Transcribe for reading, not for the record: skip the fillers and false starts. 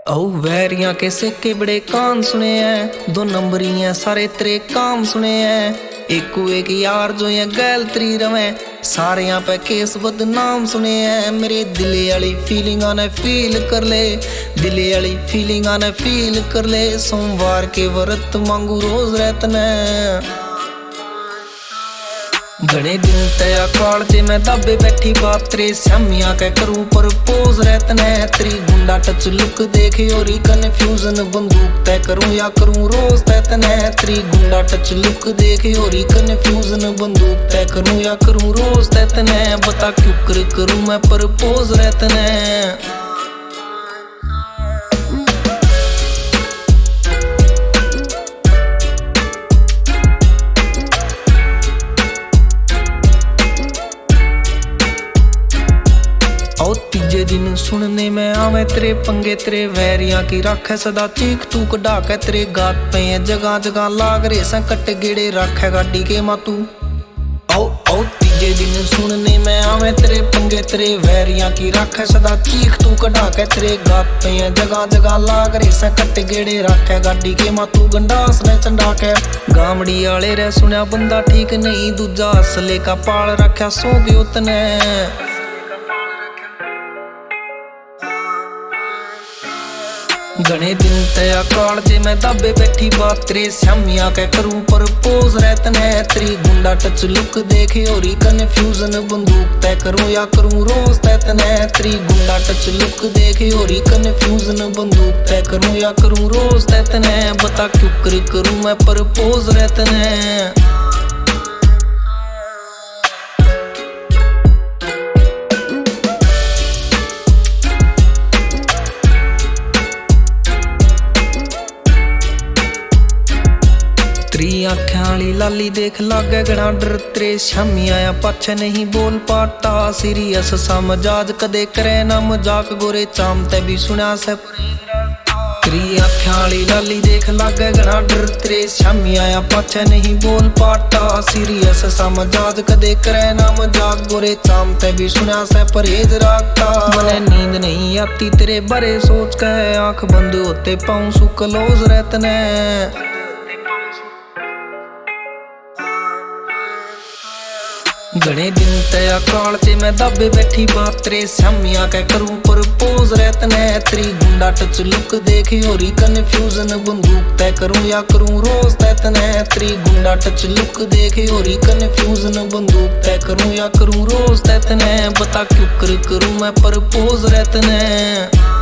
औ वैरियां के सिक्के बड़े कान सुने हैं, दो नंबरियां सारे तेरे काम सुने हैं। एकू एक यार जो ये गैल त्री रवे, सारे यहाँ पे केस बदनाम सुने हैं। मेरे दिले वाली फीलिंग आने फील कर ले, दिले वाली फीलिंग आने फील कर ले। सोमवार के व्रत मांगू रोज रहतने, घने दिन तया काल जे मैं दाबे बैठी बात तेरे स्यामिया के करूं पर पोज रहतने। तेरी गुंडा टच लुक देखे और कन्फ्यूजन, बंदूक तय करूं या करूं रोज तैतने। तेरी गुंडा टच लुक देखे और कन्फ्यूजन, बंदूक तय करूं या करूं रोज तैतने। बता क्यों करूं मैं पर पोज रहतने। औ तीजे दिन सुनने में आवे तेरे पंगे, तेरे वैरियां की राखे सदा चीख तू कढ़ा के। तेरे गात पे जगह जगह लाग रे संकट गेड़े राखे गाड़ी के मातू। औ तीजे दिन सुनने में आवे तेरे पंगे, तेरे वैरियां की राखे सदा चीख तू कढ़ा के। तेरे गात पे जगह जगह लाग रे संकट गेड़े राखे गाड़ी के मातू। गंडास ने चंडा के गामड़ी आले रे सुनिया बंदा ठीक नहीं, दूजा असले का पाल रखा सो गयो तने। घने दिन तया काल जे मैं दाबे बैठी बात तेरे स्यामिया के करूं पर पोज रहतने। तेरी गुंडा टच लुक देखे और कन्फ्यूजन, बंदूक तय करूं या करूं रोज तैतने। तेरी गुंडा टच लुक देखे और कन्फ्यूजन, बंदूक तय करूं या करूं रोज तैतने। बता क्यों करूं मैं पर पोज रहतने। तेरी आँखें वाली लाली देख लागे गणा डर, तेरे शामी आया पाछे नहीं बोल पाटा। सीरियस सा मजाज कदे करे ना मजाक, गोरे चामते भी सुना से। तेरी आँखें वाली लाली देख लागे गणा डर, तेरे शामी आया पाछे नहीं बोल पाटा। सीरियस सा मजाज कदे करे ना मजाक, गोरे चामते भी सुना से परहेज रखता। मने नींद नहीं आती तेरे बारे सोच के, आँख बंद होते पाऊं सु क्लोज रहतने। घने दिन तया काल जे मैं दाबे बैठी बात तेरे स्यामिया के करूं पर पोज रहतने। तेरी गुंडा टच लुक देखे और कन्फ्यूजन, बंदूक तय करूं या करूं रोज तैतने। तेरी गुंडा टच लुक देखे और कन्फ्यूजन, बंदूक तय करूं या करूं रोज तैतने। बता क्यों करूं मैं पर पोज रहतने।